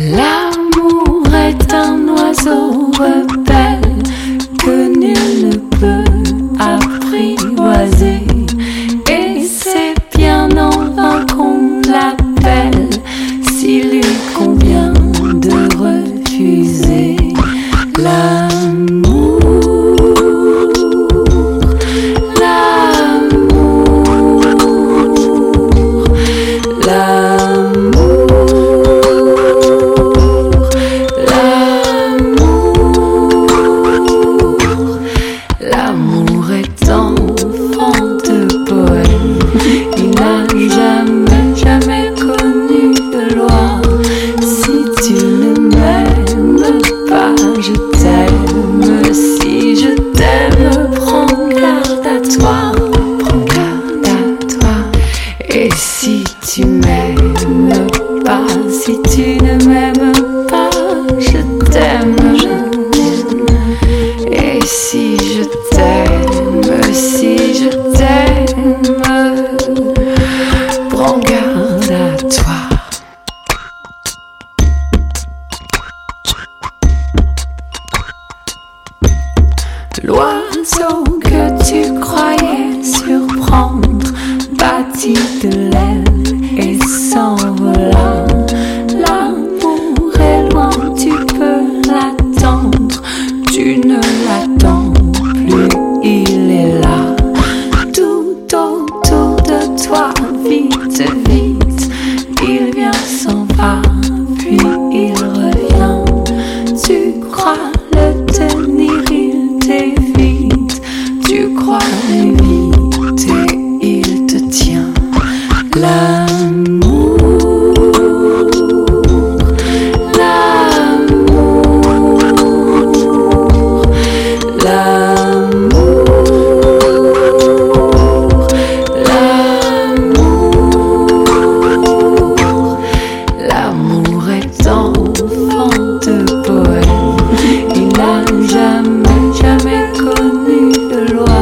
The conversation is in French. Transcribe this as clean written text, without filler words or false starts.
L'amour est un oiseau rebelle que nul ne peut apprivoiser. Et c'est bien en vain qu'on l'appelle s'il lui convient de refuser l'amour. L'amour est enfant de poème, il n'a jamais connu de loi. Si tu ne m'aimes pas, je t'aime. Si je t'aime, prends garde à toi, prends garde à toi. Et si tu m'aimes pas, si tu ne m'aimes pas, je t'aime, je t'aime. Et si je t'aime, prends garde à toi. L'oiseau que tu croyais surprendre battit de l'aile et s'envola. L'amour est loin, tu peux l'attendre, tu ne l'attends plus, il est là. Tout autour de toi, vite, vite, il vient, s'en va, puis il revient. Tu crois le tenir, il t'évite, tu crois l'éviter, il te tient. L'amour, l'amour, l'amour, l'amour. L'amour est enfant de poème, il n'a jamais connu de loi.